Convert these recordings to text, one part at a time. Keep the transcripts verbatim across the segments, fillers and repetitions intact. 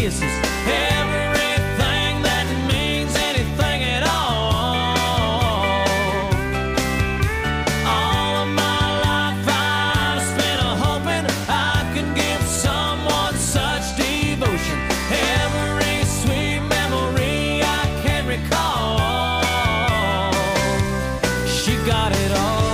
kisses, everything that means anything at all. All of my life I've spent hoping I could give someone such devotion. Every sweet memory I can recall, she got it all.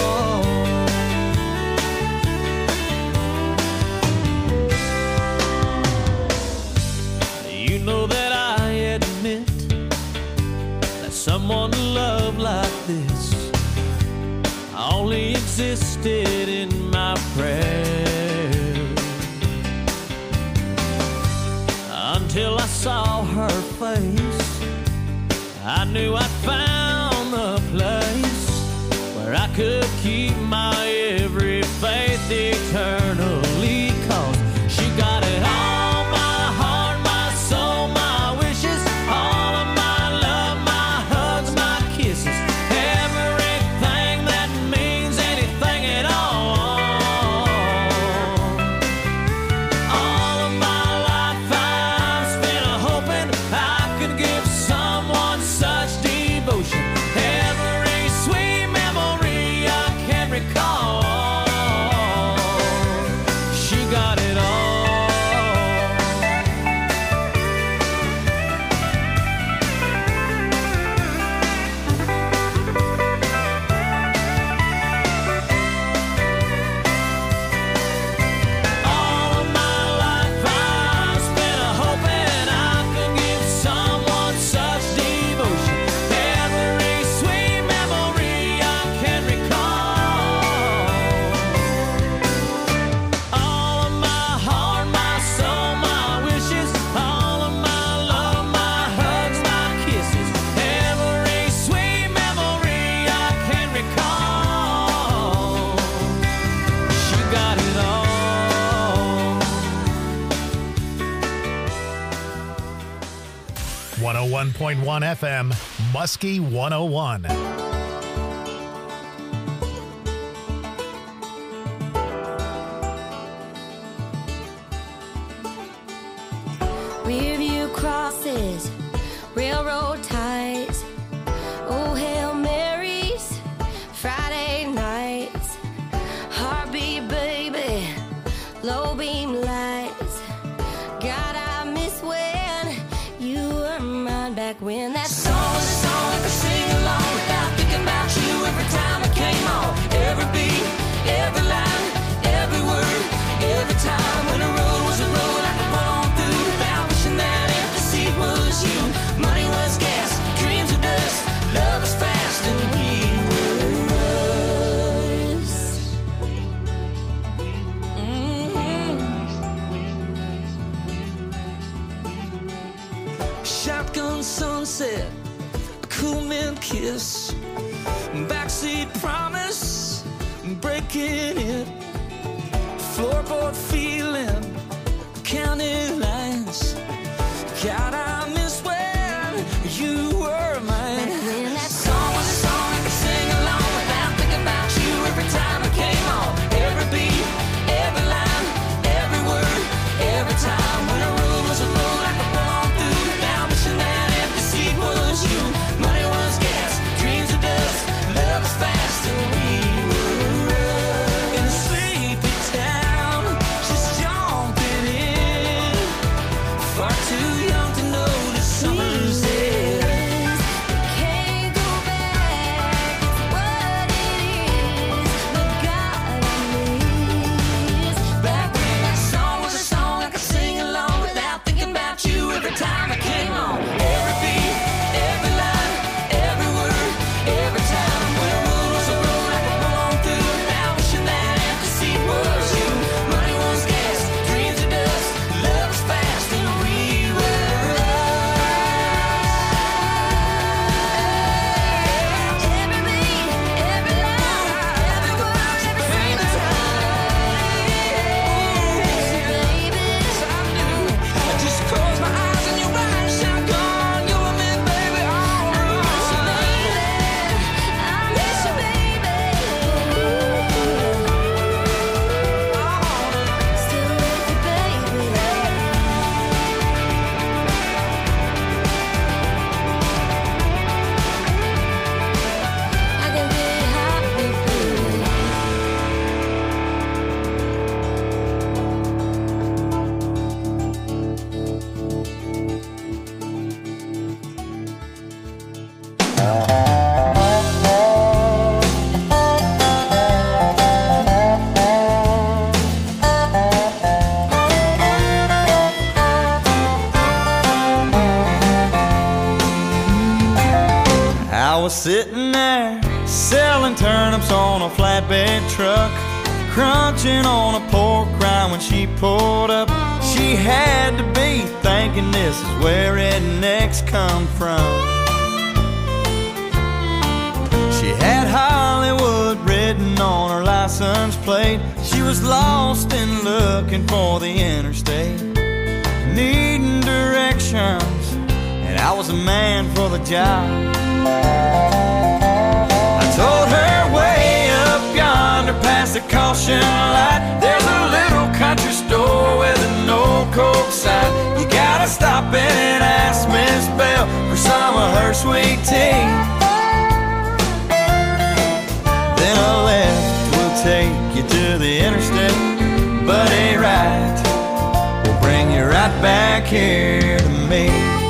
You know that I admit that someone to love like this only existed in my prayers, until I saw her face. I knew I'd found the place where I could keep my every faith eternally, 'cause she got it all, my heart, my soul, my wishes, all of my love, my hugs, my kisses, everything that means anything at all. All of my life I've spent hoping I could give someone such devotion. Every sweet memory I can recall, she got it all. All of my life I've spent hoping I could give someone such devotion. Every sweet memory I can recall. All of my heart, my soul, my wishes, all of my love, my hugs, my kisses, every sweet memory I can recall. She got it all. one oh one point one F M, Muskie one oh one. Rearview crosses, railroad ties, oh Hail Marys, Friday nights, heartbeat baby, low beam lights. God, I miss when you were mine back when that song was a song I could sing along without thinking about you every time it came on. Every beat, every line, every word, every time when a road was a road I could pull on through without wishing that empty seat was you. Money was gas, dreams were dust, love was fast, and we were us. Mhm. Shotgun sunset, a cool mint kiss, backseat promise, breaking it, floorboard feeling, counting lines. God, I miss when you were mine. When that Song was a song I could sing along without thinking about you every time it came on. Every beat, every line, every word, every time when a road was a road I could pull on through without wishing that empty seat was you. Money was gas, dreams were dust, love was fast, and we were in a sleepy town, just jumping in, far too young to notice summer's end. can't go back, it's what it is, but God, I miss Back when that song was a song I could sing along without thinking about you every time it came on. Every beat, every line, every word, every time when a road was a road I could pull on through without wishing that empty seat was you. Money was gas, dreams were dust, love was fast, and we were sitting there selling turnips on a flatbed truck, crunching on a pork rind when she pulled up. She had to be thinking this is where rednecks come from. She had Hollywood written on her license plate. She was lost and looking for the interstate, needing directions, and I was a man for the job. I told her way up yonder past the caution light, there's a little country store with an old Coke sign. You gotta stop in and ask Miss Bell for some of her sweet tea. Then a left will take you to the interstate, but a right will bring you right back here to me.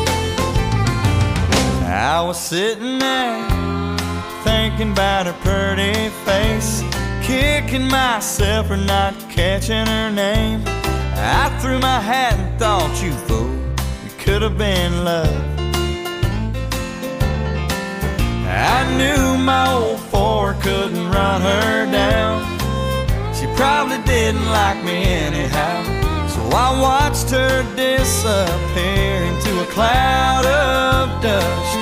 I was sitting there thinking about her pretty face, kicking myself for not catching her name. I threw my hat and thought, you fool, you could have been love. I knew my old Ford couldn't run her down. She probably didn't like me anyhow, so I watched her disappear into a cloud of dust.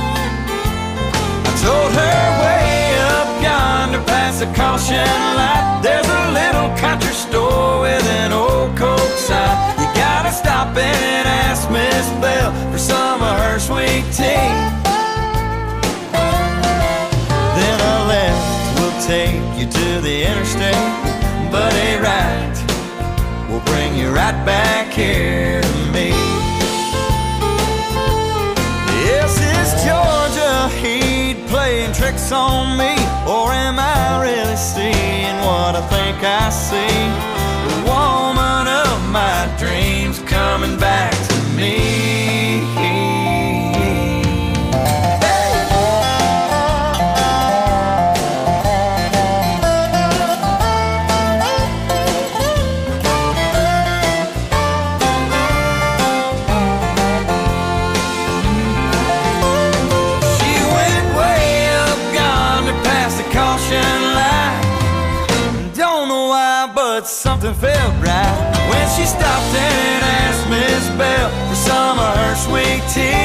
I told her way up yonder past the caution light, there's a little country store with an old Coke sign. You gotta stop in and ask Miss Bell for some of her sweet tea. Then a left will take you to the interstate, but a right will bring you right back here to me. Yes, it's Georgia Heat playing tricks on me, or am I really seeing what I think I see? The woman of my dreams coming back to me. Something felt right when she stopped and asked Miss Bell for some of her sweet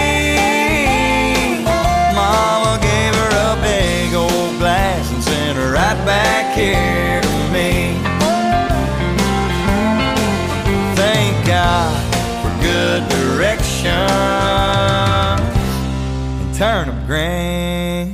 tea. Mama gave her a big old glass and sent her right back here to me. Thank God for good direction and turnip greens.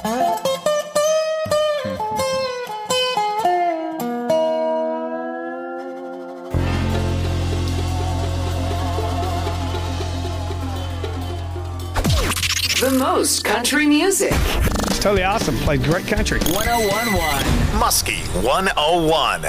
The most country music. It's totally awesome. Played great country. one oh one point one Muskie one oh one.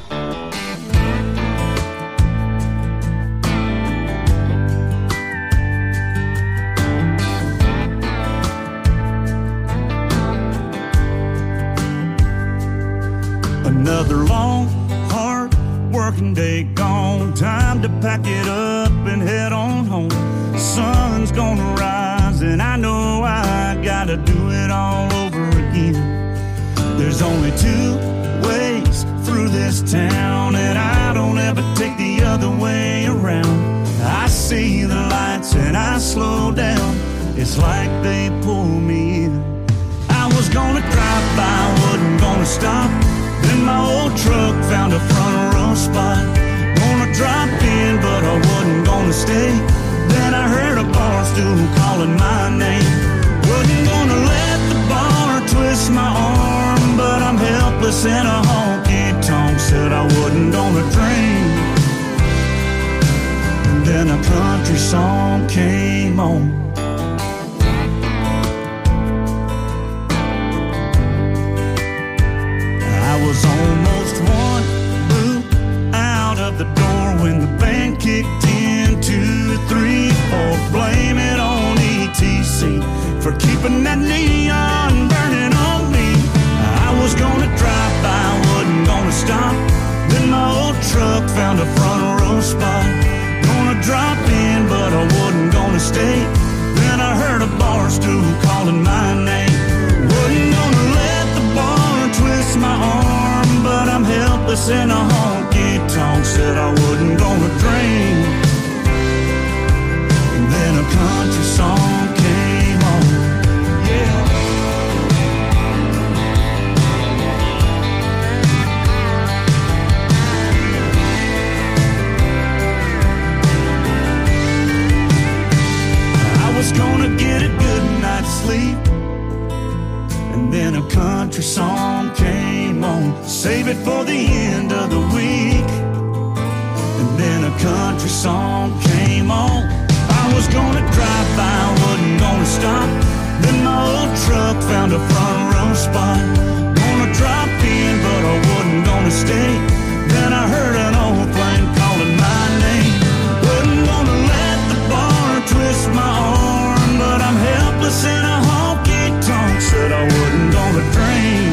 Another long, hard working day gone. Time to pack it up and head on home. Sun's gonna rise and I know I gotta do it all over again. There's only two ways through this town, and I don't ever take the other way around. I see the lights and I slow down. It's like they pull me in. I was gonna drive by, wasn't gonna stop. Then my old truck found a front row spot. Gonna drop in, but I wasn't gonna stay. Then I heard a bar stool calling my name. Wasn't gonna let the bar twist my arm, but I'm helpless in a honky-tonk. Said I wasn't gonna drink. And then a country song came on. I was almost one boot out of the door when the band kicked in. Two, three, four, blame it on E T C for keeping that neon burning on me. I was gonna drive by, wasn't gonna stop. Then my old truck found a front row spot. Gonna drop in, but I wasn't gonna stay. Then I heard a bar stool calling my name. helpless in a honky tonk, said I wasn't gonna drink. And then a country song came on. Yeah. I was gonna get a good night's sleep, and then a country song came on. Save it for the end of the week. And then a country song came on. I was gonna drive by, wasn't gonna stop. Then my old truck found a front row spot. Gonna drop in, but I wasn't gonna stay. Then I heard an old plane calling my name. Wasn't gonna let the bar twist my arm, but I'm helpless in a honky tonk, said I wasn't gonna drink.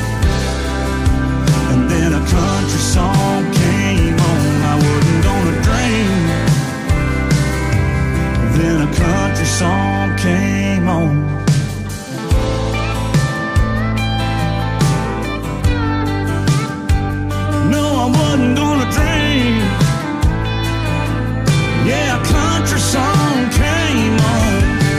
And then a country song came on. I wasn't gonna drink. Then a country song came on. No, I wasn't gonna drink. Yeah, a country song came on.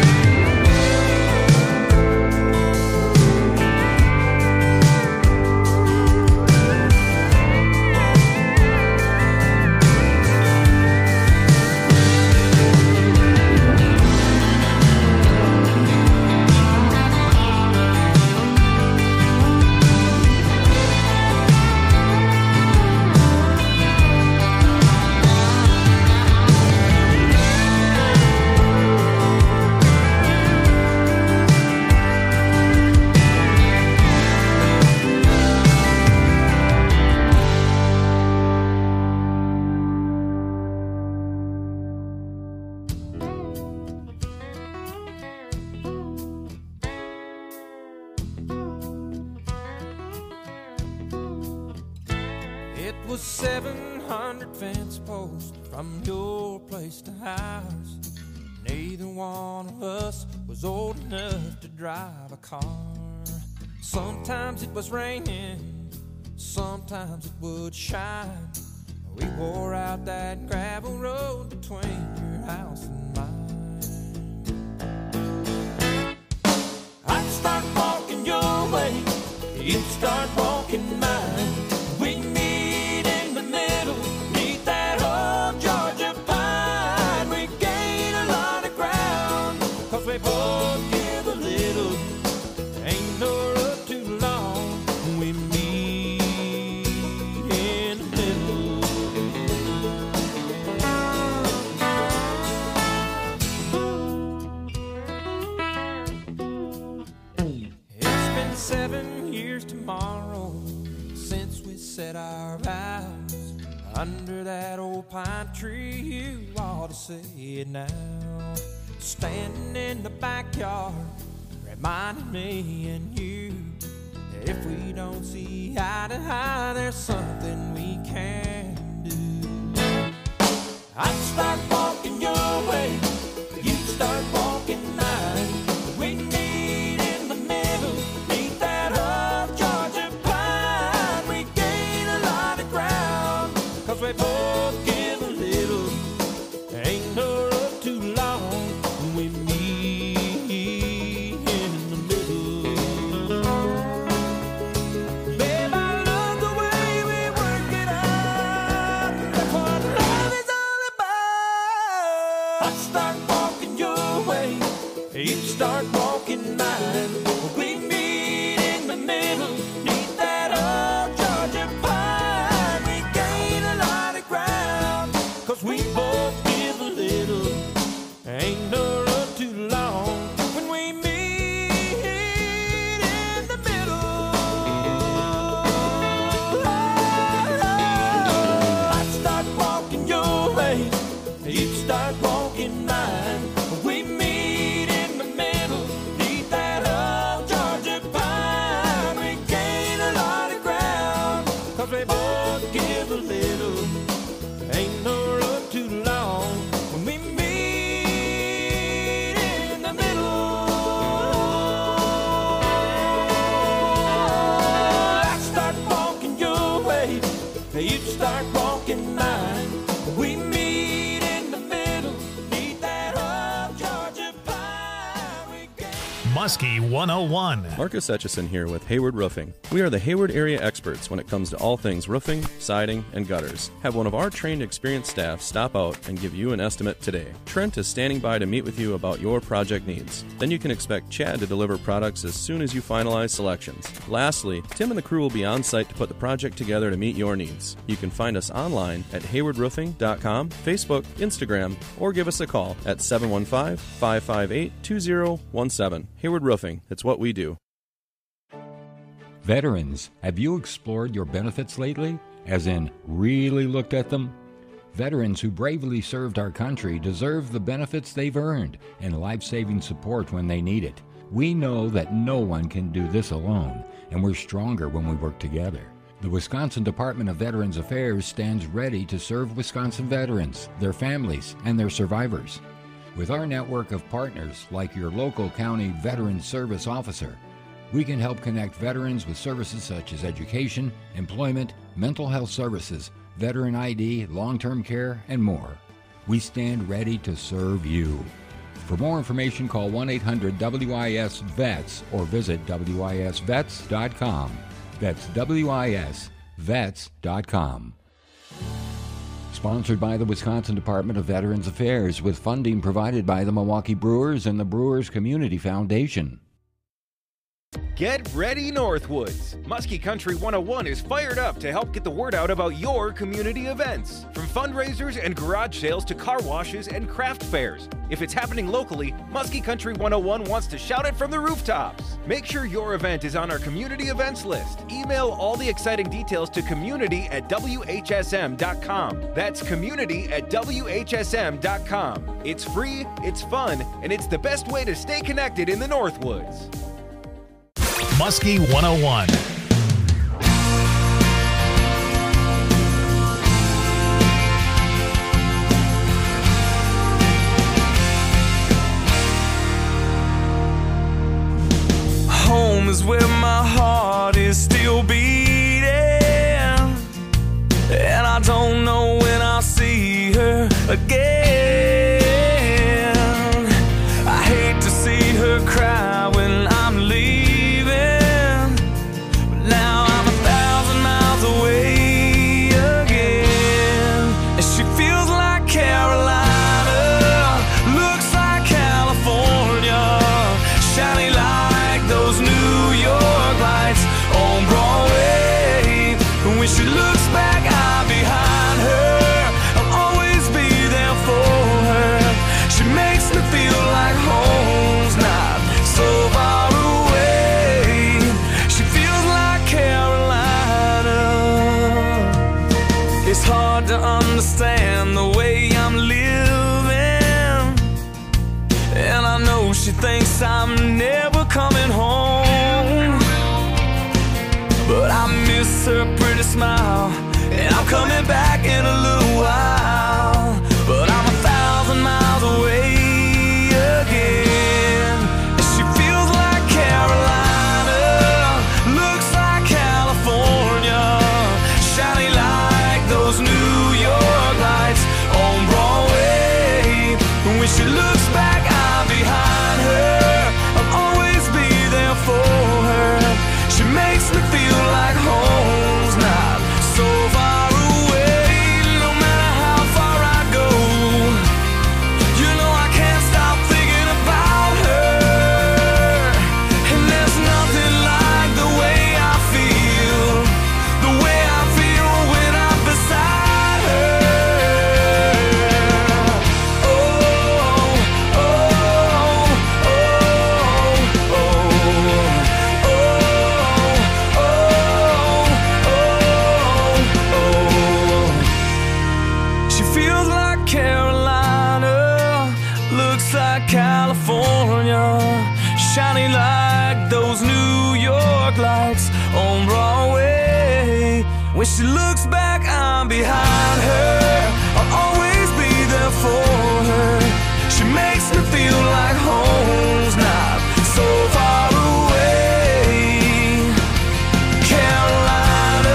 Was seven hundred fence posts from your place to ours. Neither one of us was old enough to drive a car. Sometimes it was raining, sometimes it would shine. We wore out that gravel road between your house and mine. I'd start walking your way, you'd start walking mine. We meet in the middle, meet that old Georgia pine. We gain a lot of ground, cause we both give a little. Ain't no road too long, we meet in the middle. It's been seven years tomorrow since we said our vows under that old pine tree. You ought to say it now. Standing in the backyard, reminding me and you that if we don't see eye to eye, there's something we can do. I'd start walking your way, you'd start walking mine. We meet in the middle, meet that old Georgia pine. We gain a lot of ground, cause we both give a little. Ain't no road too long, we meet in the middle. Babe, I love the way we work it out. That's what love is all about. I start walking your way, you start walking mine. We meet in the middle, meet that old Georgia pine. We gain a lot of ground, cause we both give a little. Ain't no road too long when we meet in the middle. I start walking your way, you start walking mine. We meet in the middle, meet that old Georgia pine. We gain a lot of ground, cause we both give a little. Ain't no road too long when we meet in the middle. I start walking your way, Muskie one oh one. Marcus Etchison here with Hayward Roofing. We are the Hayward area experts when it comes to all things roofing, siding, and gutters. Have one of our trained, experienced staff stop out and give you an estimate today. Trent is standing by to meet with you about your project needs. Then you can expect Chad to deliver products as soon as you finalize selections. Lastly, Tim and the crew will be on site to put the project together to meet your needs. You can find us online at hayward roofing dot com, Facebook, Instagram, or give us a call at seven one five, five five eight, two zero one seven. Hayward Roofing, it's what we do. Veterans, have you explored your benefits lately? As in, really looked at them? Veterans who bravely served our country deserve the benefits they've earned and life-saving support when they need it. We know that no one can do this alone, and we're stronger when we work together. The Wisconsin Department of Veterans Affairs stands ready to serve Wisconsin veterans, their families, and their survivors. With our network of partners, like your local county Veterans Service Officer, we can help connect veterans with services such as education, employment, mental health services, veteran I D, long-term care, and more. We stand ready to serve you. For more information, call one eight hundred W I S VETS or visit W I S vets dot com. That's W I S vets dot com. Sponsored by the Wisconsin Department of Veterans Affairs with funding provided by the Milwaukee Brewers and the Brewers Community Foundation. Get ready, Northwoods! Muskie Country one oh one is fired up to help get the word out about your community events. From fundraisers and garage sales to car washes and craft fairs. If it's happening locally, Muskie Country one oh one wants to shout it from the rooftops. Make sure your event is on our community events list. Email all the exciting details to community at W H S M dot com. That's community at W H S M dot com. It's free, it's fun, and it's the best way to stay connected in the Northwoods. Muskie one oh one. Home is where my heart is still beating, and I don't know when I'll see her again. I hate to see her cry when I'm leaving. Understand the way I'm living, and I know she thinks I'm never coming home, but I miss her pretty smile, and I'm coming back in a little while, but I'm a thousand miles away again, and she feels like Carolina, looks like California, shiny like those new she looks back, I'm behind her. I'll always be there for her. She makes me feel like home's not so far away. No matter how far I go, you know I can't stop thinking about her. And there's nothing like the way I feel, the way I feel when I'm beside her. California, shining like those New York lights on Broadway. When she looks back, I'm behind her. I'll always be there for her. She makes me feel like home's not so far away. Carolina,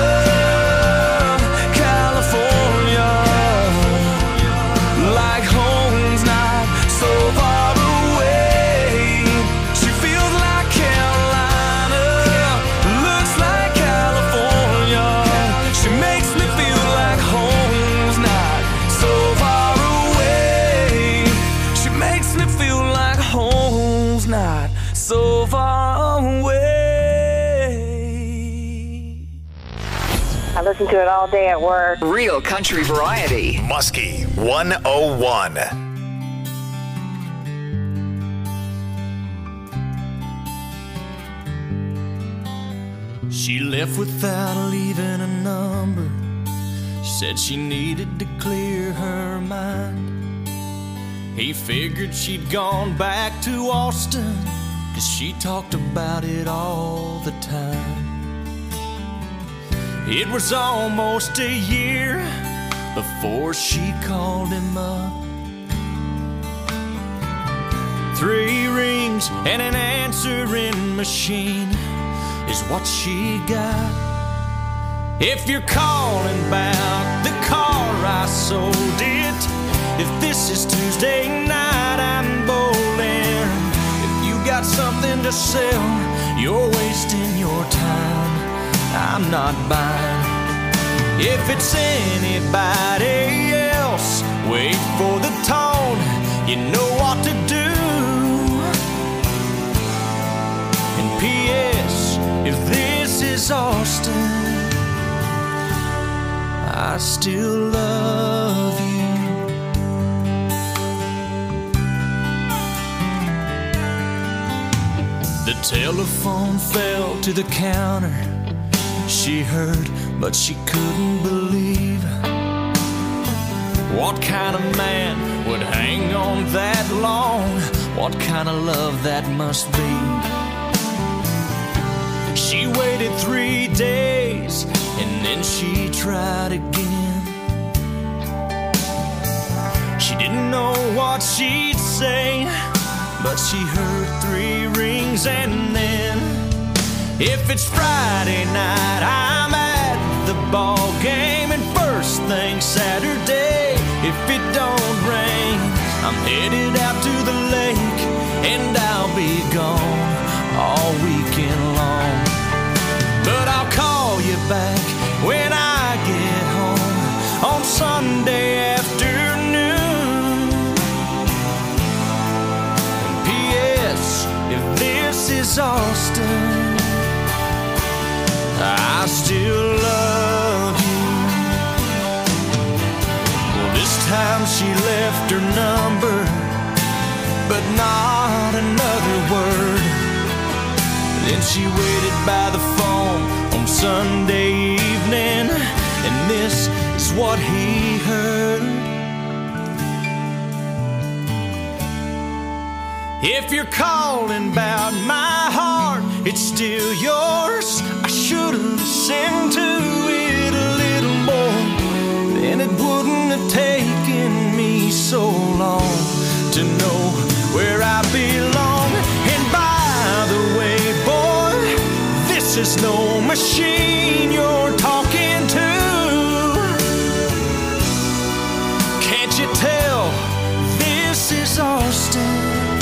California, like home's not so far away. She feels like so far away. I listen to it all day at work. Real country variety. Muskie one oh one. She left without leaving a number. She said she needed to clear her mind. He figured she'd gone back to Austin, 'cause she talked about it all the time. It was almost a year before she called him up. Three rings and an answering machine is what she got. If you're calling about the car I sold it, if this is Tuesday night I'm bowling, if you got something to sell, you're wasting your time, I'm not buying. If it's anybody else, wait for the tone, you know what to do. And P S if this is Austin, I still love you. The telephone fell to the counter. She heard, but she couldn't believe. What kind of man would hang on that long? What kind of love that must be? She waited three days and then she tried again. She didn't know what she'd say, but she heard three rings and then, if it's Friday night, I'm at the ball game, and first thing Saturday, if it don't rain, I'm headed out to the lake, and I'll be gone all weekend long. But I'll call you back when I get home on Sunday afternoon. And P S if this is Austin, I still love you. Well, this time she left her number, but not another word. Then she waited by the phone on Sunday evening, and this is what he heard. If you're calling about my heart, it's still yours. I should have listened to it a little more, then it wouldn't have taken me so long to know where I belong. And by the way, boy, this is no machine you're talking to. Can't you tell this is Austin?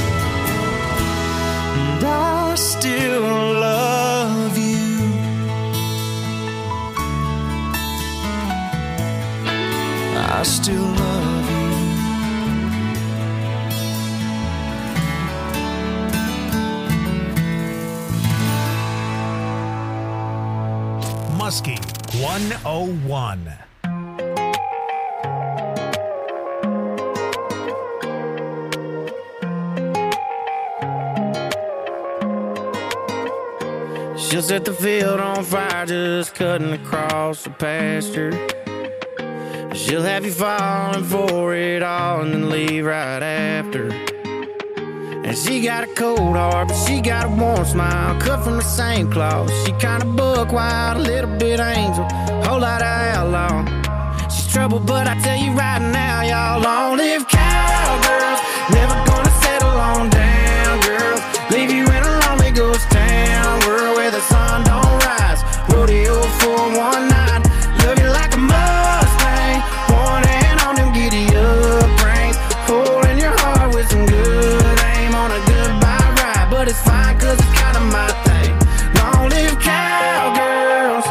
And I still love you. I still love you. Muskie one oh one. She'll set the field on fire just cutting across the pasture. She'll have you falling for it all and then leave right after. And she got a cold heart, but she got a warm smile, cut from the same cloth. She kinda buck wild, a little bit angel, whole lot of outlaw. She's trouble, but I tell you right now, y'all, long-lived cowgirls, never gonna settle on down, girls. Leave you in a lonely ghost town, world where the sun don't rise. Rodeo for one night, love you like a Mustang, one hand on them giddy up reins, holding your heart with some good aim on a goodbye ride. But it's fine, cause it's kinda my thing. Long live cowgirls,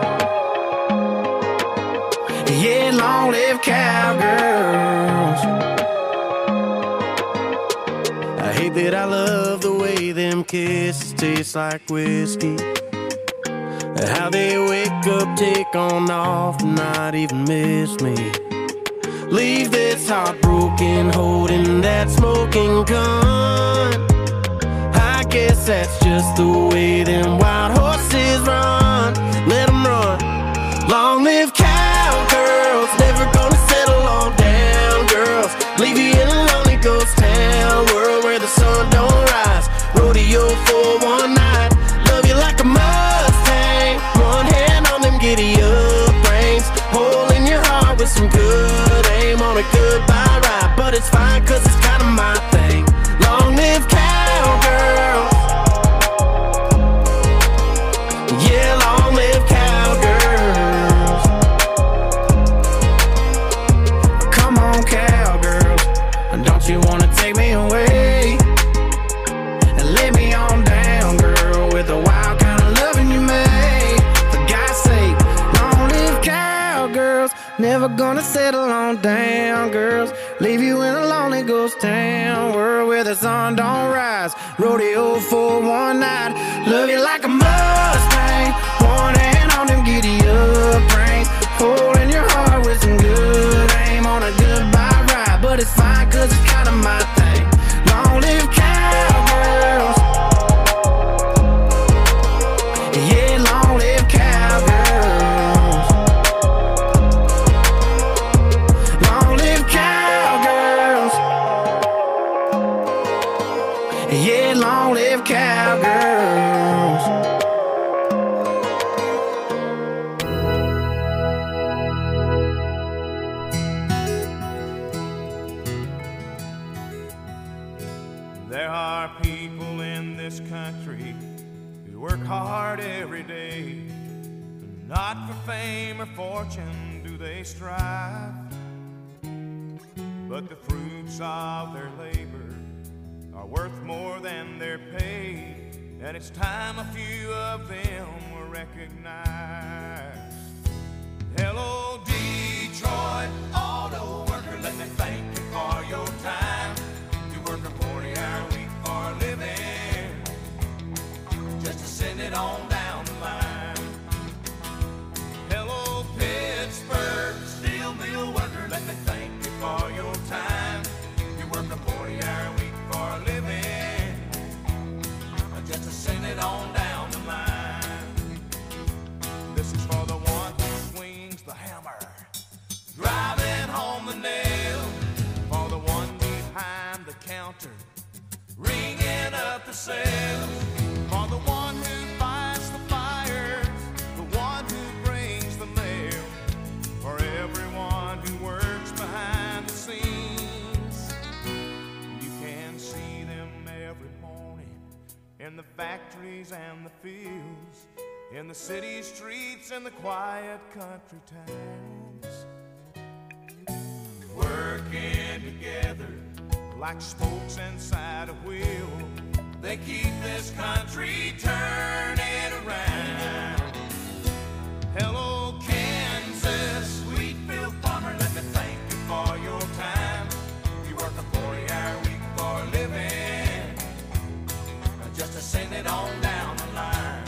yeah, long live cowgirls. I hate that I love the way them kisses taste like whiskey. How they wake up, take on off, and not even miss me. Leave this heartbroken, holding that smoking gun. I guess that's just the way them wild horses run. Let them run. Long live cowgirls, never gonna settle on down girls. Leave you in a lonely ghost town world where the sun don't rise. Rodeo for one night, love you like a Mustang. One hand on them giddy up reins, hole in your heart with some good aim on a goodbye ride. But it's fine cause it's kinda my thing. Long live cowgirls. Yeah, long live cowgirls. Come on cowgirls, don't you wanna take me away and lay me on down, girl, with the wild kind of loving you made. For God's sake, long live cowgirls. Never gonna settle on down, girls. Leave you in a lonely ghost town world where the sun don't rise. Rodeo for one night, love you like a Mustang. One hand on them giddy up reins, holding your heart with some good aim on a goodbye ride. But it's fine cause it's kinda my thing. Long live cowgirls. Yeah, long live cowgirls. Long live cowgirls. Yeah, long live cowgirls. There are people in this country who work hard every day. Not for fame or fortune do they strive, but the fruits of their labor are worth more than their pay. And it's time a few of them were recognized. Hello, Detroit auto worker, let me thank you for your time. You work a forty-hour week for a living, just to send it on down the line. Hello, Pittsburgh steel mill worker, let me thank you for your time. You work a forty-hour week for a living, just to send it on down the line. This is for the one who swings the hammer, driving home the nail. For the one behind the counter, ringing up the sales. For the one who fights the fires, the one who brings the mail. For everyone who works behind the scenes, you can see them every morning in the factories and the fields, in the city streets and the quiet country towns, working together like spokes inside a wheel. They keep this country turning around. Hello, Kansas, Wheatfield farmer, let me thank you for your time. You work a forty-hour week for a living, just to send it on down the line.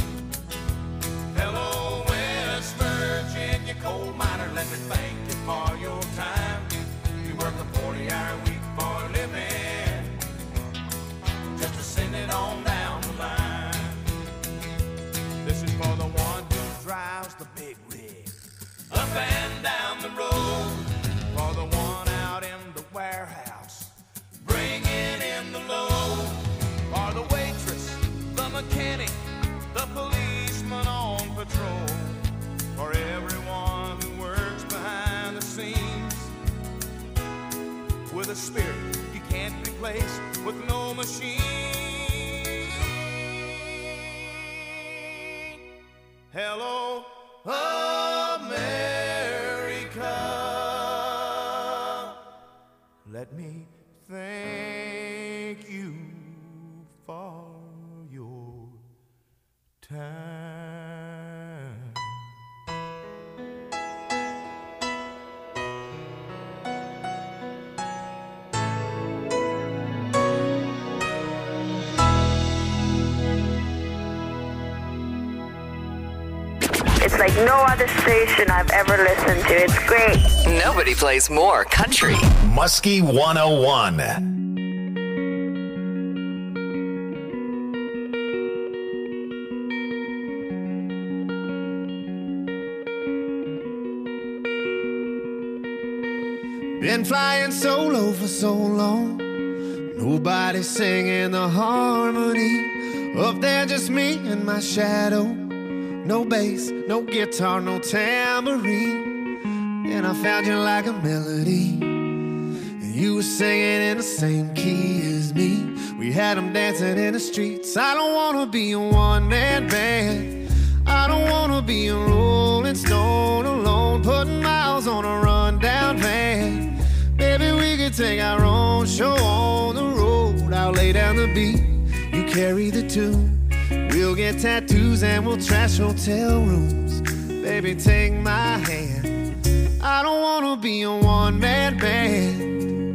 Hello, West Virginia coal miner, let me thank you for your time. You work a forty-hour week for a living, just to send it on down the line. This is for the one who drives the big rig up and down the road. For the one out in the warehouse, bringing in the load. For the waitress, the mechanic, the policeman on patrol. For everyone who works behind the scenes, with a spirit you can't replace with no machine. Hello, America. Let me thank you for your time. It's like no other station I've ever listened to. It's great. Nobody plays more country. Muskie one oh one. Been flying solo for so long. Nobody singing the harmony. Up there just me and my shadow. No bass, no guitar, no tambourine. And I found you like a melody. And you were singing in the same key as me. We had them dancing in the streets. I don't wanna be a one-man band. I don't wanna be a Rolling Stone alone, putting miles on a rundown van. Baby, we could take our own show on the road. I'll lay down the beat, you carry the tune. We'll get tattoos and we'll trash hotel rooms. Baby, take my hand. I don't wanna be a one-man band.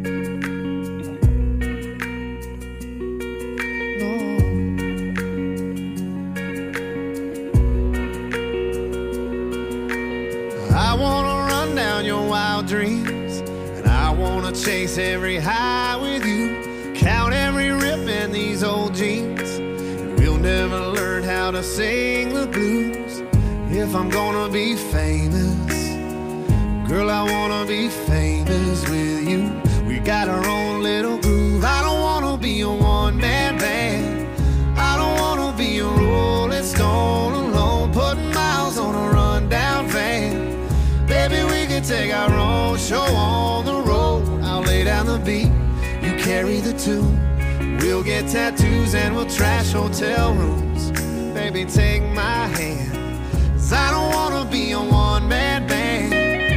I wanna run down your wild dreams, and I wanna chase every high with you. Count every rip in these old jeans, and we'll never learn how to sing the blues. If I'm gonna be famous, girl, I wanna be famous with you. We got our own little groove. I don't wanna be a one-man band. I don't wanna be a Rolling Stone alone, putting miles on a rundown van. Baby, we can take our own show on the road. I'll lay down the beat, you carry the tune. We'll get tattoos and we'll trash hotel rooms. Baby, take my hand, 'cause I don't wanna be a one-man band.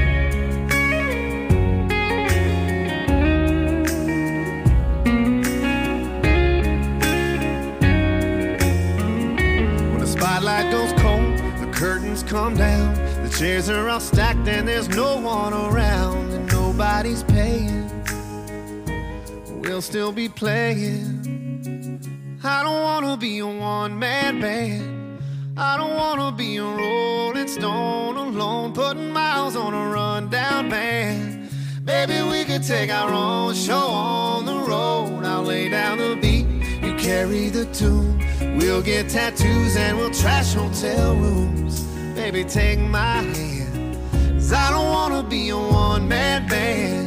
When the spotlight goes cold, the curtains come down. The chairs are all stacked and there's no one around, and nobody's paying. We'll still be playing. I don't wanna be a one-man band. I don't wanna be a Rolling Stone alone, putting miles on a rundown van. Baby, we could take our own show on the road. I'll lay down the beat, you carry the tune. We'll get tattoos and we'll trash hotel rooms. Baby, take my hand, 'cause I don't wanna be a one-man band.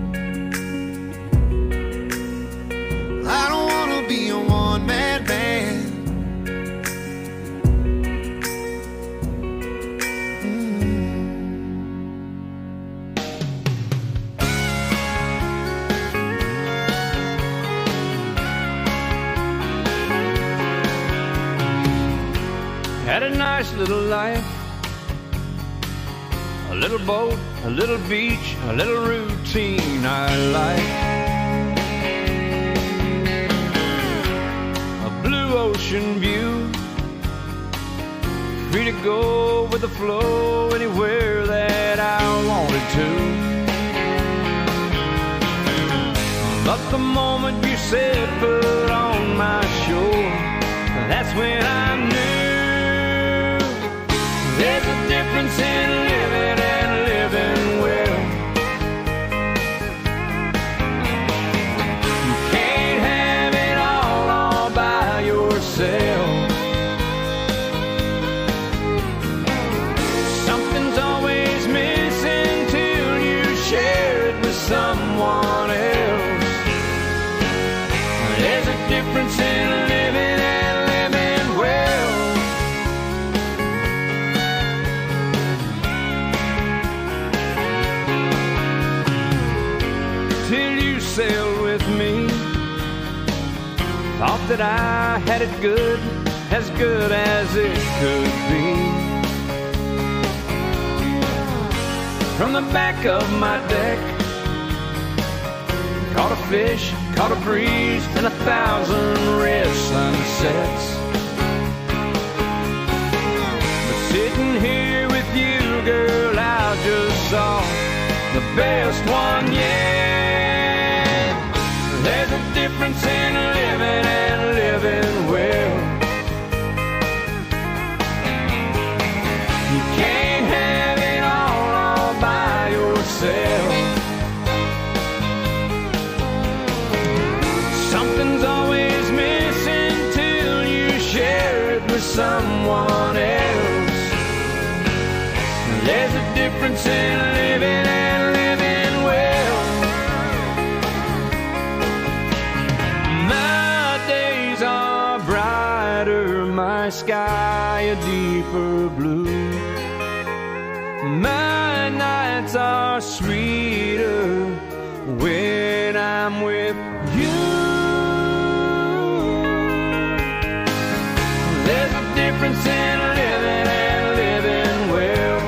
I don't wanna be a one-man band. Had a nice little life, a little boat, a little beach, a little routine I like. A blue ocean view, free to go with the flow anywhere that I wanted to. But the moment you said put on my shore, that's when I knew there's a difference in living and living well. You can't have it all all by yourself. Something's always missing till you share it with someone else. There's a difference in living and living well. Sailed with me, thought that I had it good, as good as it could be. From the back of my deck, caught a fish, caught a breeze, and a thousand red sunsets. But sitting here with you, girl, I just saw the best one yet. There's a difference in living and living well. You can't someone else. There's a difference in living and living well. My days are brighter, my sky a deeper blue. My nights are sweeter when I'm with you. There's a difference in living and living well.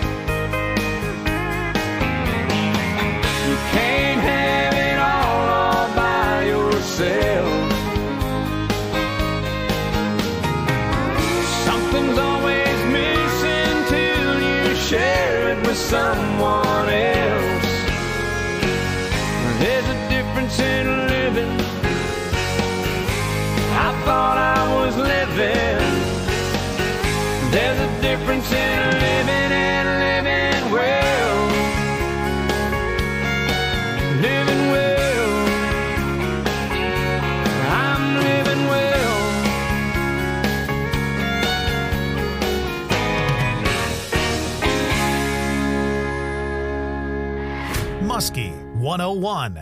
You can't have it all, all by yourself. Something's always missing till you share it with someone else. There's a difference in living. I thought I was living. There's a difference in living and living well. Living well. I'm living well. Muskie one oh one.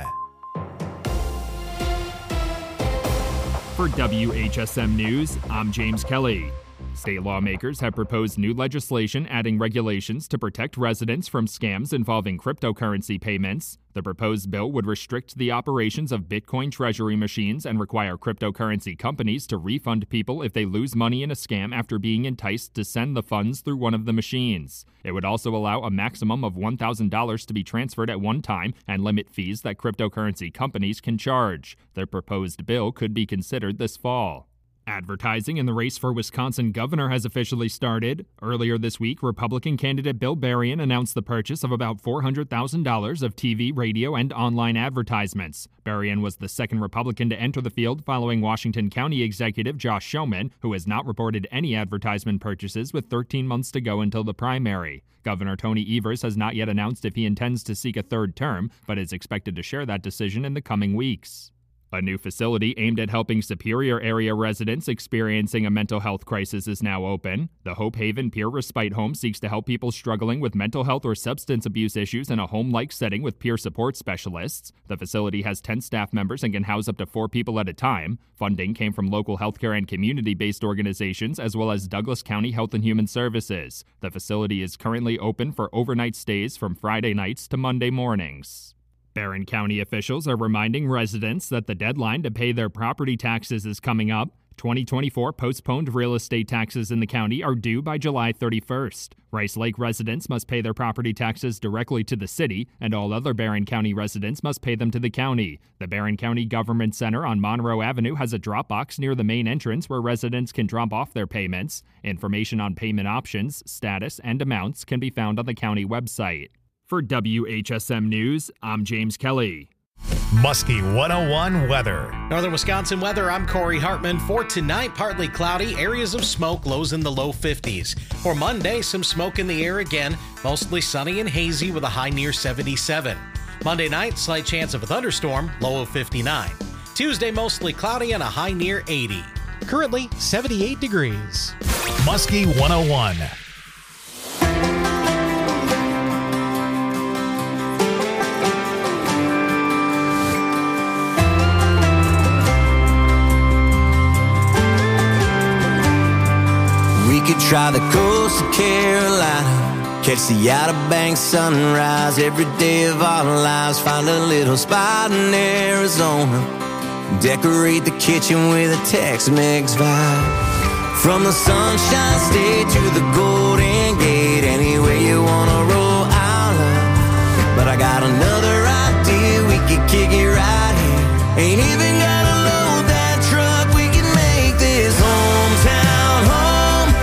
For W H S M News, I'm James Kelly. State lawmakers have proposed new legislation adding regulations to protect residents from scams involving cryptocurrency payments. The proposed bill would restrict the operations of Bitcoin treasury machines and require cryptocurrency companies to refund people if they lose money in a scam after being enticed to send the funds through one of the machines. It would also allow a maximum of one thousand dollars to be transferred at one time and limit fees that cryptocurrency companies can charge. The proposed bill could be considered this fall. Advertising in the race for Wisconsin governor has officially started. Earlier this week, Republican candidate Bill Berrien announced the purchase of about four hundred thousand dollars of T V, radio, and online advertisements. Berrien was the second Republican to enter the field following Washington County Executive Josh Schoeman, who has not reported any advertisement purchases with thirteen months to go until the primary. Governor Tony Evers has not yet announced if he intends to seek a third term, but is expected to share that decision in the coming weeks. A new facility aimed at helping Superior area residents experiencing a mental health crisis is now open. The Hope Haven Peer Respite Home seeks to help people struggling with mental health or substance abuse issues in a home-like setting with peer support specialists. The facility has ten staff members and can house up to four people at a time. Funding came from local healthcare and community-based organizations as well as Douglas County Health and Human Services. The facility is currently open for overnight stays from Friday nights to Monday mornings. Barron County officials are reminding residents that the deadline to pay their property taxes is coming up. twenty twenty-four postponed real estate taxes in the county are due by July thirty-first. Rice Lake residents must pay their property taxes directly to the city, and all other Barron County residents must pay them to the county. The Barron County Government Center on Monroe Avenue has a drop box near the main entrance where residents can drop off their payments. Information on payment options, status, and amounts can be found on the county website. For W H S M News, I'm James Kelly. Muskie one oh one weather. Northern Wisconsin weather, I'm Corey Hartman. For tonight, partly cloudy, areas of smoke, lows in the low fifties. For Monday, some smoke in the air again, mostly sunny and hazy with a high near seventy-seven. Monday night, slight chance of a thunderstorm, low of fifty-nine. Tuesday, mostly cloudy and a high near eighty. Currently, seventy-eight degrees. Muskie one oh one. We could try the coast of Carolina, catch the Outer Banks sunrise every day of our lives. Find a little spot in Arizona, decorate the kitchen with a Tex-Mex vibe. From the Sunshine State to the Golden Gate, anywhere you wanna roll, I'll love. But I got another idea, we could kick it right here. Ain't even gotta load that truck, we can make this hometown home.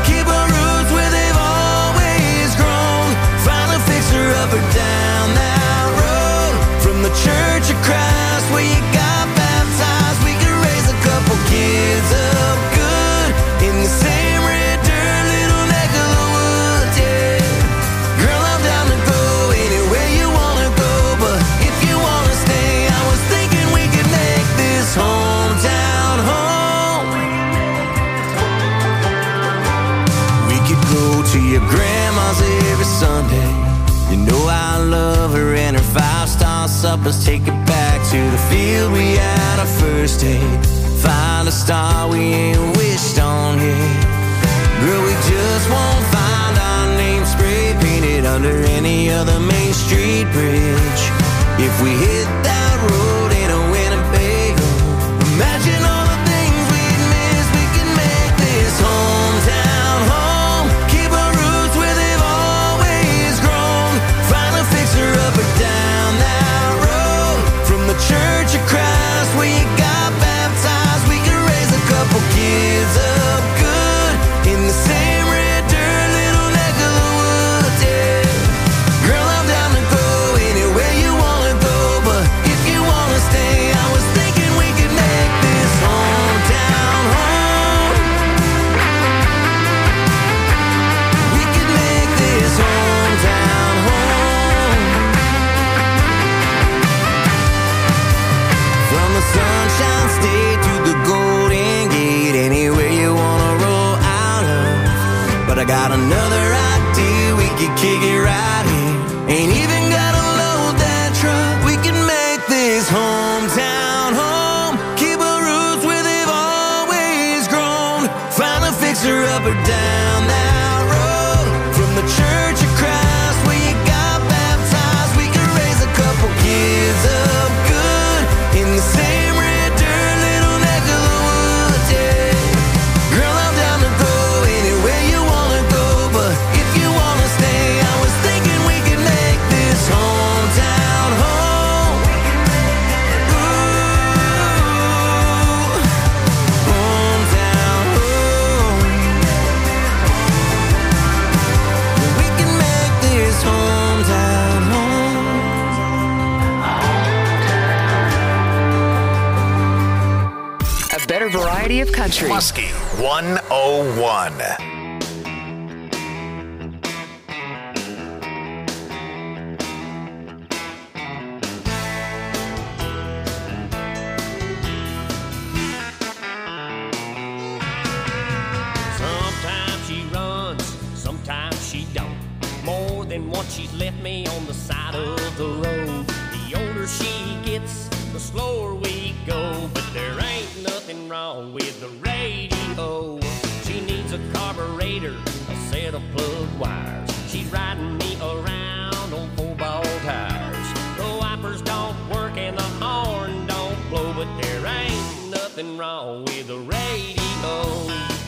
Up or down that road, from the Church of Christ where you got baptized, we could raise a couple kids up good in the same red dirt little neck of the up, let's take it back to the field we had our first date. Find a star we ain't wished on yet. Girl, we just won't find our name spray painted under any other Main Street bridge. If we hit that road in a Winnebago, imagine all the things we'd miss. We can make this hometown home. Keep our roots where they've always grown. Find a fixer up or down that road. From the Church of Christ where you got baptized, we can raise a couple kids up good in the same red dirt, little neck of the woods, yeah. Girl, I'm down to go anywhere you wanna go, but if you wanna stay, I was thinking we could make this hometown home. We could make this hometown home. From the Sunshine State to the Golden Gate, anywhere you wanna roll out of. But I got another idea, we could kick it right here. Ain't even gotta load that truck. We can make this hometown home. Keep our roots where they've always grown. Find a fixer up or down that road. From the Church of Christ where you got baptized, we can raise a couple kids up good in the same red dirt, little neck of the woods, yeah. Girl, I'm down to go anywhere you wanna go, but if you wanna stay, I was thinking we could make this hometown home. Ooh, hometown home. We can make this hometown home. A better variety of country. Muskie one oh one. Sometimes she runs, sometimes she don't. More than once she's left me on the side of the road. The older she gets, the slower we go. But there ain't nothing wrong with the radio. She needs a carburetor, a set of plug wires. She's riding me around on four-ball tires. The wipers don't work and the horn don't blow. But there ain't nothing wrong with the radio.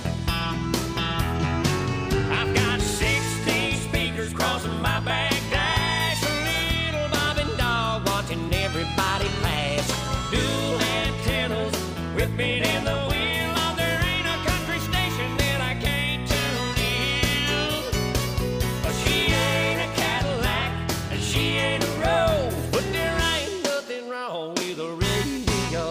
I've got sixty speakers crossing my back dash. A little bobbing dog watching everybody pass. Dual antennas whipping in the wind. Oh, there ain't a country station that I can't tune in. Oh, she ain't a Cadillac and she ain't a Rose, but there ain't nothing wrong with the radio.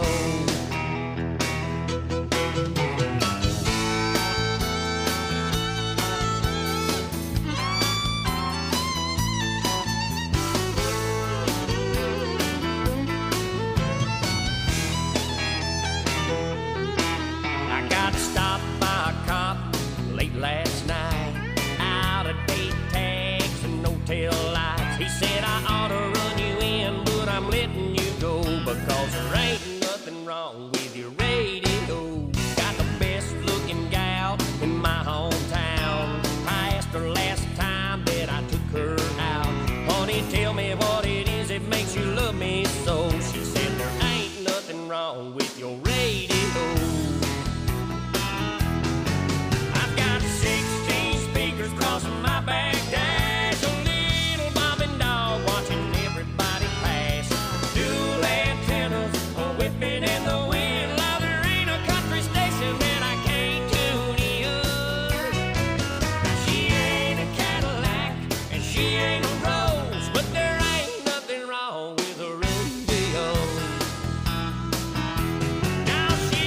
I got stopped by a cop late last night. Out of date tags and no tail lights. He said I ought to run you in, but I'm letting you go because there ain't nothing wrong with your radio. Got the best looking gal in my hometown. I asked her last time that I took her out. Honey, tell me what it is that makes you love me so. She said there ain't nothing wrong with your radio. I've got sixteen speakers crossing my back dash. A little bobbing dog watching everybody pass. Dual antennas whipping in the wind. Now there ain't a country station that I can't tune in. She ain't a Cadillac and she ain't a Rose, but there ain't nothing wrong with the radio. Now she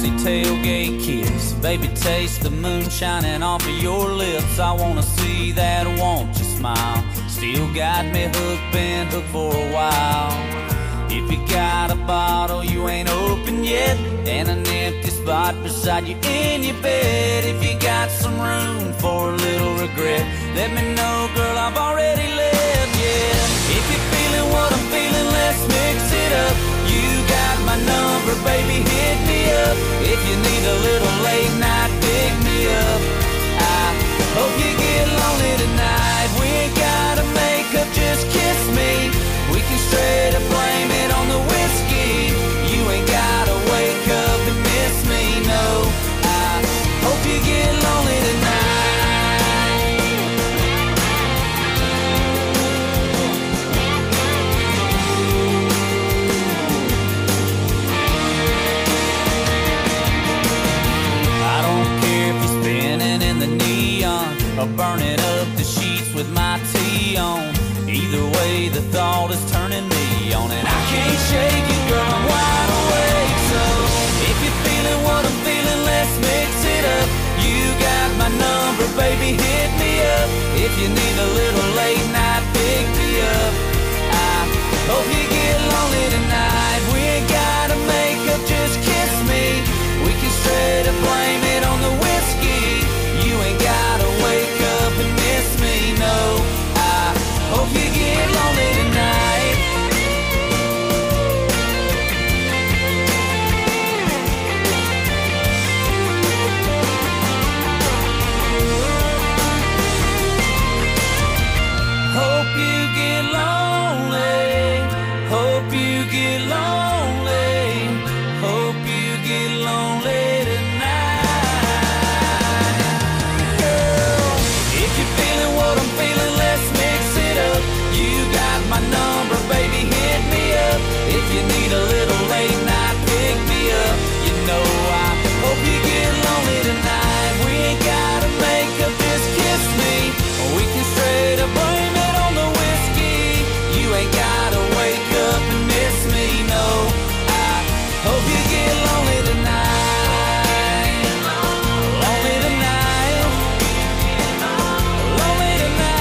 sexy tailgate kiss. Baby, taste the moon shining off of your lips. I wanna see that, won't you smile? Still got me hooked, been hooked for a while. If you got a bottle you ain't opened yet, and an empty spot beside you in your bed, if you got some room for a little regret, let me know, girl, I've already left, yeah. If you're feeling what I'm feeling, let's mix it up. You got my number, baby, hit me up. If you need a little late night, pick me up. I hope you get lonely tonight. We ain't gotta make up, just kiss me. We can straight up blame it on the whiskey. You ain't gotta wake up and miss me, no. I hope you get lonely tonight. I don't care if you're spinning in the neon or burning up the sheets with my tea on. Either way, the thought is turning me on, and I can't shake it, girl, I'm wide awake. So if you're feeling what I'm feeling, let's mix it up. You got my number, baby, hit me up. If you need a little late night, pick me up. I hope you get lonely tonight. We ain't gotta make up, just kiss me. We can straight up blame it on the whiskey. You ain't gotta wake up and miss me, no. I hope you get lonely tonight. Hope you get lonely. Hope you get lonely. Hope you get lonely tonight. Girl, if you're feeling what I'm feeling, let's mix it up. You got my number, baby, hit me up. If you need a little late night, pick me up. You know I hope you get lonely tonight. We ain't gotta make up, just kiss me. Or we can straight up blame it on the whiskey. You ain't gotta wake up and miss me, no. I hope you get lonely tonight. Lonely tonight. Lonely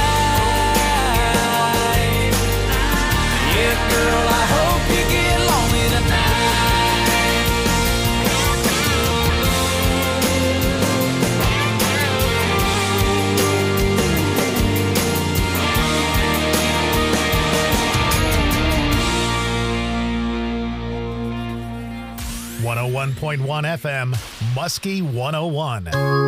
tonight. Yeah, girl, I hope you get lonely tonight. one oh one point one F M, Muskie one oh one.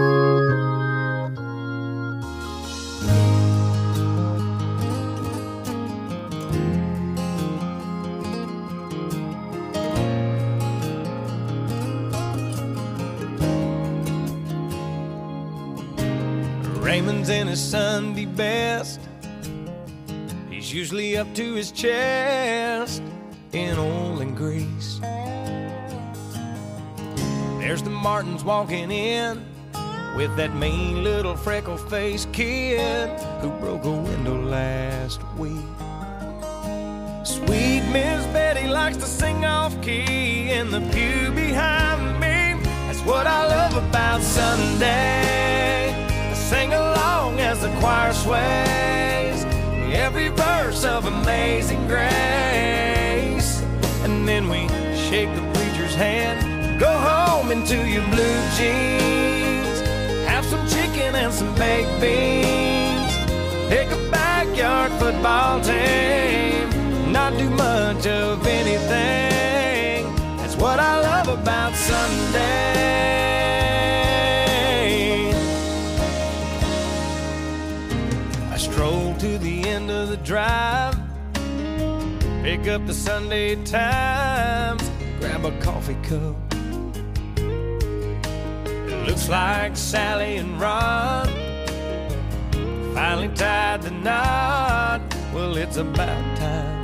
Raymond's in his Sunday best. He's usually up to his chest in oil and grease. There's the Martins walking in with that mean little freckle-faced kid who broke a window last week. Sweet Miss Betty likes to sing off-key in the pew behind me. That's what I love about Sunday. I sing along as the choir sways every verse of Amazing Grace. And then we shake the preacher's hand, go home into your blue jeans, have some chicken and some baked beans, pick a backyard football team, not do much of anything. That's what I love about Sunday. I stroll to the end of the drive, pick up the Sunday Times, grab a coffee cup. Looks like Sally and Ron finally tied the knot. Well, it's about time.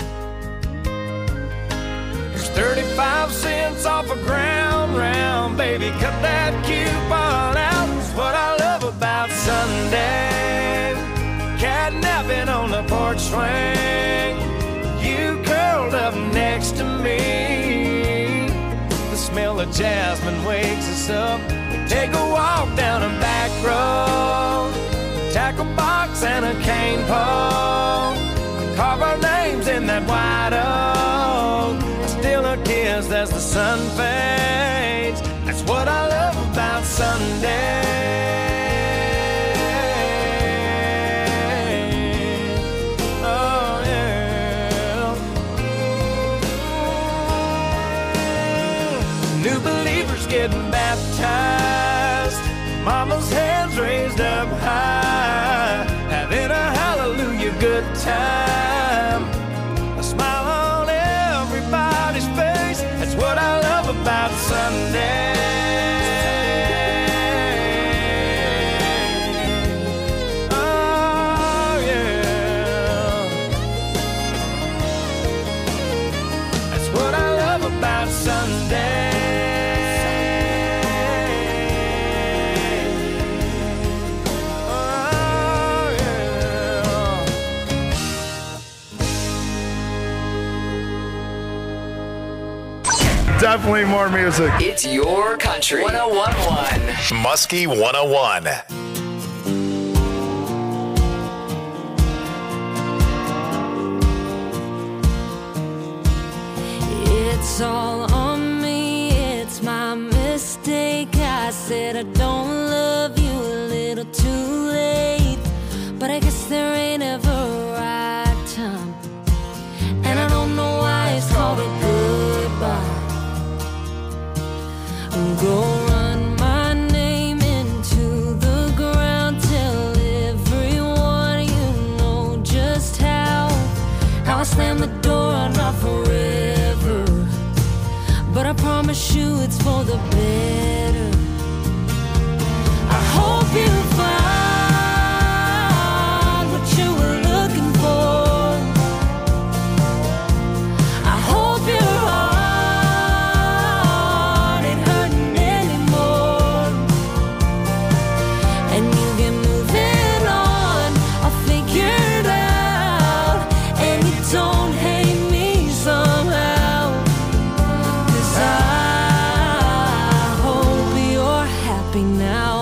There's thirty-five cents off a ground round, baby, cut that coupon out. That's what I love about Sunday. Catnapping on the porch swing, you curled up next to me. The smell of jasmine wakes us up. We take a walk down a back road, tackle box and a cane pole, carve our names in that white oak. I steal a kiss as the sun fades. That's what I love about Sunday. Oh yeah. New believers getting baptized, mama's hands raised up high, having a hallelujah good time. A smile on everybody's face. That's what I love about Sunday. Oh yeah. That's what I love about Sunday. Definitely more music. It's your country. one oh one point one. Muskie one oh one. It's all on me, it's my mistake. I said I don't love you a little too late, but I guess there ain't ever a right time, and I don't know why it's called a goodbye. Go run my name into the ground, tell everyone you know just how how I slam the door, not forever, but I promise you it's for the better. I hope you find what you were looking for. I hope your heart ain't hurting anymore, and you get moving on. I'll figure it out, and you don't hate me somehow, 'cause I hope you're happy now.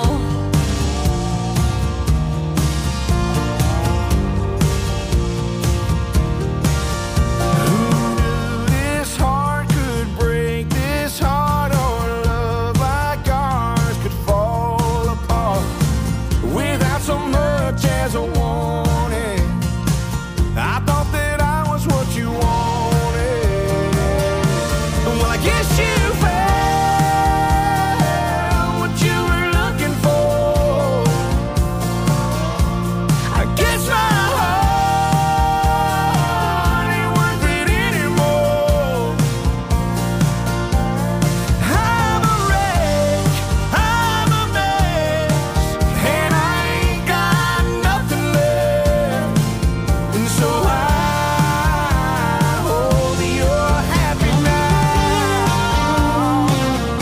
This heart could break, this heart or love like ours could fall apart without so much as a warning. I thought that I was what you wanted. Well, I guess you found what you were looking for. I guess my heart ain't worth it anymore. I'm a wreck, I'm a mess, and I ain't got nothing left. And so I hope you're happy now.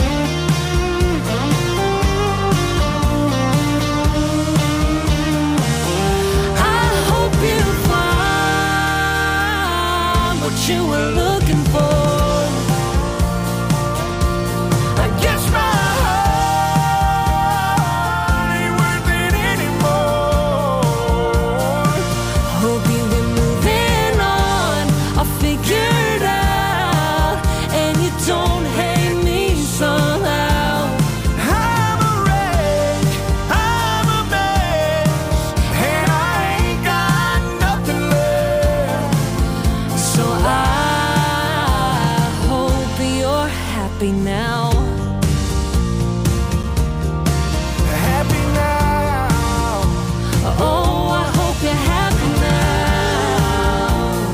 I hope you find what you were looking for. I guess my heart ain't worth it anymore. Hope you get moving on. I'll figure it out, and you don't hate me somehow. I'm a wreck, I'm a mess, and I ain't got nothing left. So I hope you're happy now. Happy now. Oh, I hope you're happy now.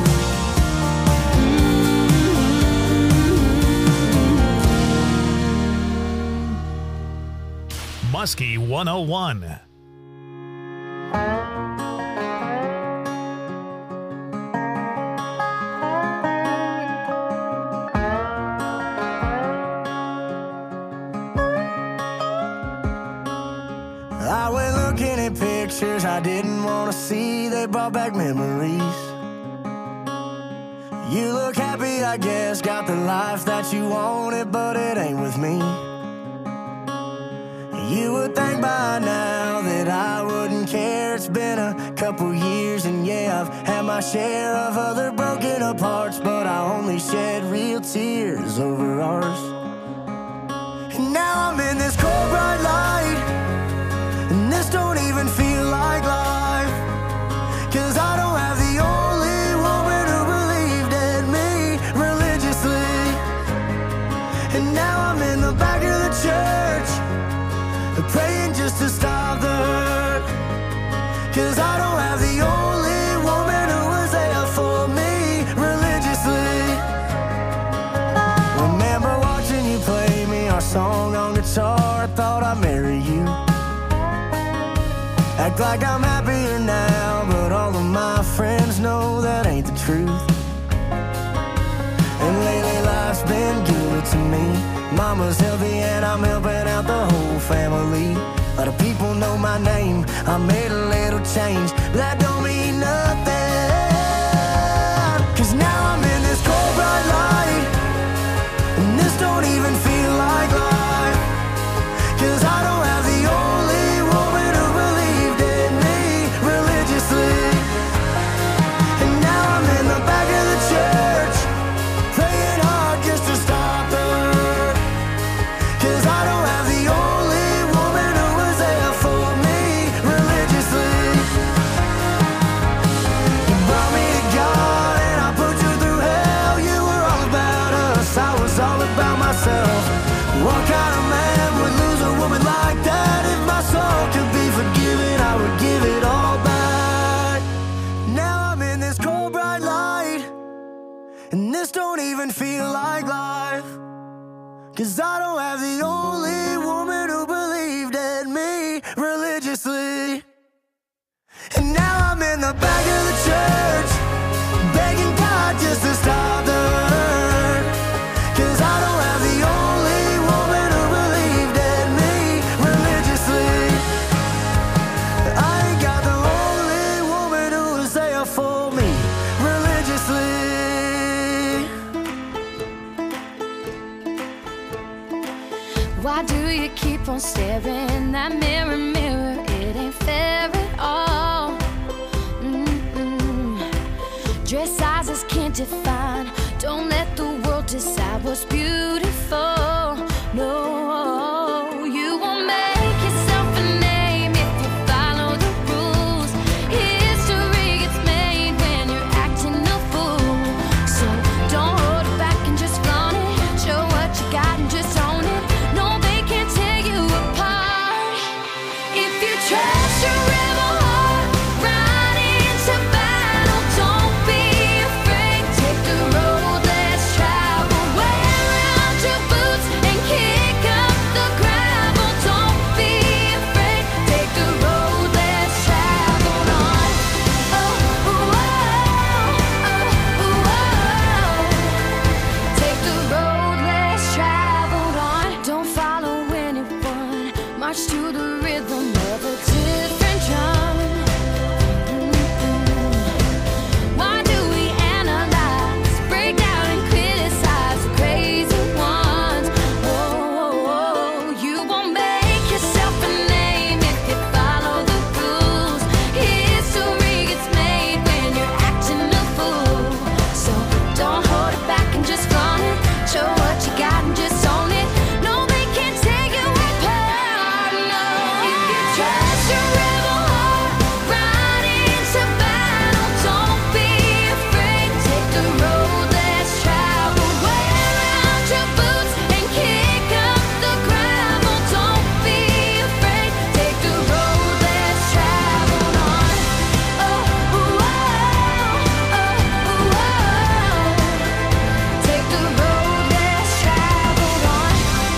Muskie one oh one. I went looking at pictures I didn't want to see. They brought back memories. You look happy, I guess, got the life that you wanted, but it ain't with me. You would think by now that I wouldn't care. It's been a couple years and yeah, I've had my share of other broken apart, but I only shed real tears over ours. And now I'm in this cold bright light, and this don't even feel like life, 'cause I don't have the only woman who believed in me religiously. And now I'm in the back of the church, praying just to stop the hurt, 'cause I don't have the only woman who was there for me religiously. Remember watching you play me our song on guitar, I thought I'd marry you. Act like I'm happier now, but all of my friends know that ain't the truth. And lately life's been good to me. Mama's healthy and I'm helping out the whole family. A lot of people know my name, I made a little change, but that don't mean nothing, 'cause now I'm in this cold bright light, and this don't even feel like life, 'cause I don't have the only woman who believed in me religiously. And now I'm in the back of the church, praying hard just to stop the hurt, 'cause I don't have the only woman who was there for me religiously. You brought me to God and I put you through hell. You were all about us, I was all about myself. What kind of man would lose a woman like that? If my soul could be forgiven, I would give it all back. Now I'm in this cold bright light, and this don't even feel like life, 'cause I don't have the only woman who believed in me religiously. And now I'm in the back of the church, begging God just to stop the hurt, 'cause I don't have the only woman who believed in me religiously. I ain't got the only woman who was there for me religiously. Why do you keep on staring that mirror, mirror? It ain't fair at all. Mm-mm. Dress sizes can't define. Don't let the world decide what's beautiful. No.